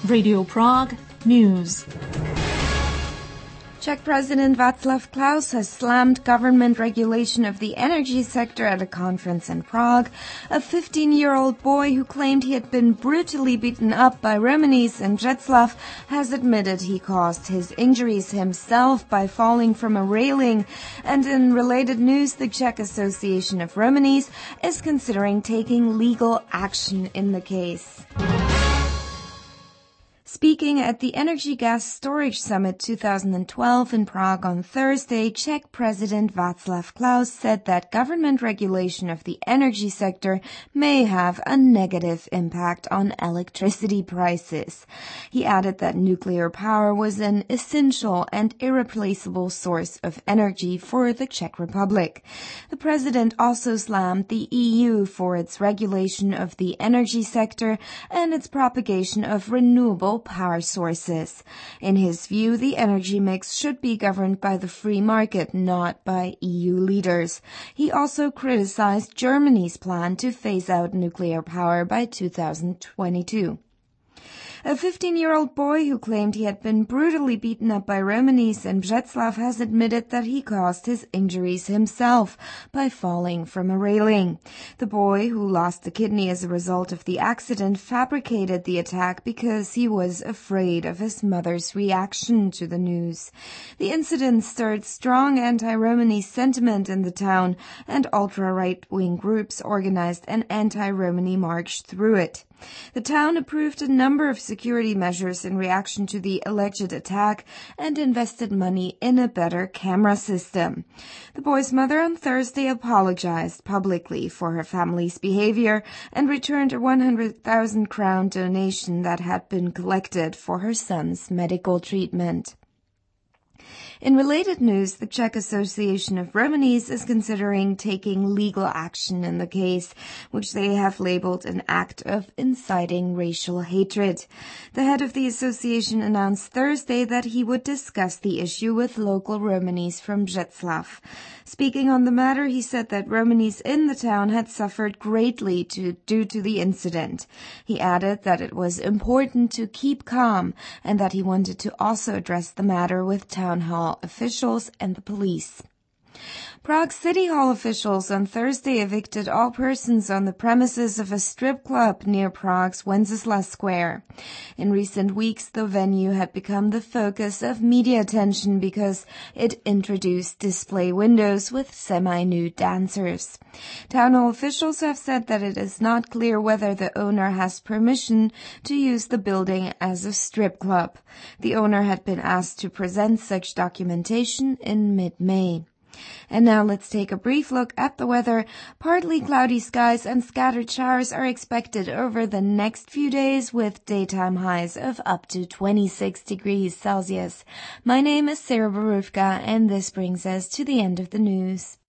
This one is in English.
Radio Prague News. Czech President Václav Klaus has slammed government regulation of the energy sector at a conference in Prague. A 15-year-old boy who claimed he had been brutally beaten up by Romanis in Břeclav has admitted he caused his injuries himself by falling from a railing. And in related news, the Czech Association of Romanis is considering taking legal action in the case. Speaking at the Energy Gas Storage Summit 2012 in Prague on Thursday, Czech President Václav Klaus said that government regulation of the energy sector may have a negative impact on electricity prices. He added that nuclear power was an essential and irreplaceable source of energy for the Czech Republic. The president also slammed the EU for its regulation of the energy sector and its propagation of renewable power sources. In his view, the energy mix should be governed by the free market, not by EU leaders. He also criticized Germany's plan to phase out nuclear power by 2022. A 15-year-old boy who claimed he had been brutally beaten up by Romanis in Břeclav has admitted that he caused his injuries himself by falling from a railing. The boy, who lost a kidney as a result of the accident, fabricated the attack because he was afraid of his mother's reaction to the news. The incident stirred strong anti-Romani sentiment in the town, and ultra-right-wing groups organized an anti-Romani march through it. The town approved a number of security measures in reaction to the alleged attack and invested money in a better camera system. The boy's mother on Thursday apologized publicly for her family's behavior and returned a 100,000 crown donation that had been collected for her son's medical treatment. In related news, the Czech Association of Romanis is considering taking legal action in the case, which they have labeled an act of inciting racial hatred. The head of the association announced Thursday that he would discuss the issue with local Romanis from Břeclav. Speaking on the matter, he said that Romanis in the town had suffered greatly due to the incident. He added that it was important to keep calm and that he wanted to also address the matter with town hall officials and the police. Prague City Hall officials on Thursday evicted all persons on the premises of a strip club near Prague's Wenceslas Square. In recent weeks, the venue had become the focus of media attention because it introduced display windows with semi-nude dancers. Town hall officials have said that it is not clear whether the owner has permission to use the building as a strip club. The owner had been asked to present such documentation in mid-May. And now let's take a brief look at the weather. Partly cloudy skies and scattered showers are expected over the next few days with daytime highs of up to 26 degrees Celsius. My name is Sarah Boruvka, and this brings us to the end of the news.